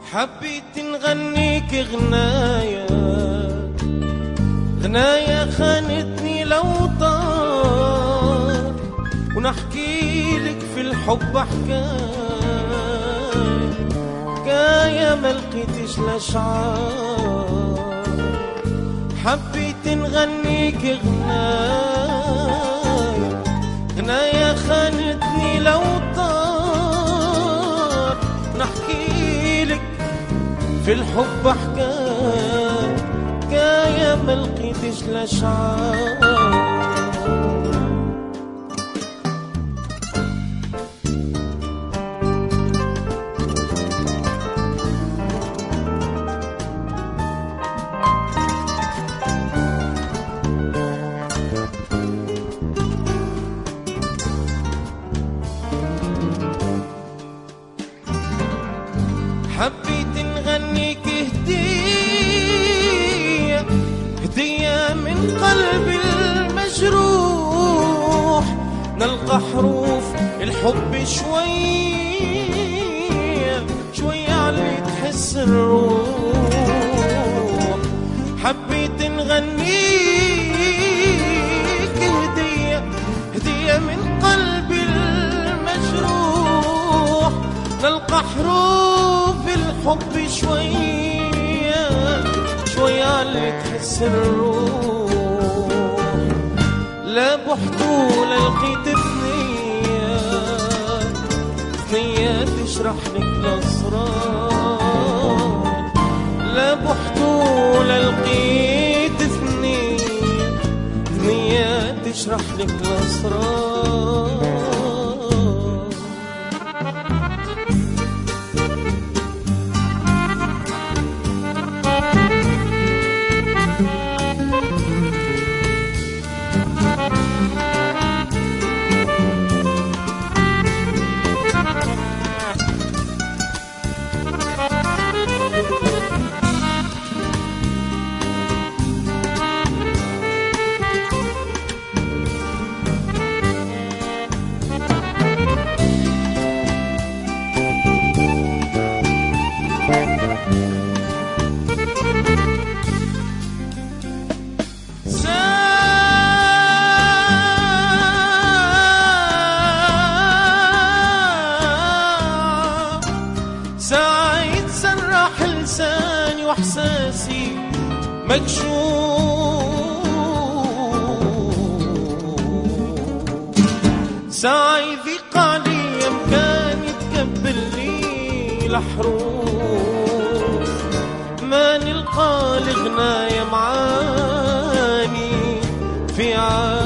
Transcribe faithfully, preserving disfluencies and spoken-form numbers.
حبيت نغنيك غناية غناية خانتني الأوطان، ونحكي لك في الحب حكاية حكاية ما لقيتش الأشعار. حبيت نغنيك غناية غناية خانتني الأوطان، نحكي لك في الحب حكاية حكاية ما لقيتش الأشعار. حبيت نغنيك هدية هدية من قلبي المجروح، نلقى حروف الحب شوية شوية علي تحس الروح. حبيت نغنيك هدية هدية من قلبي المجروح، نلقى حروف الحب شوية شوية علي تحس الروح. لا بحطولة لقيت ثنية ثنية تشرح لك الأسرار. لا بحطولة لقيت ثنية ثنية تشرح لك الأسرار. لساني واحساسي مكشوف، ساعة يضيق علي مكان يتقبل لي الحروف، ما نلقى لغناية معاني في عالي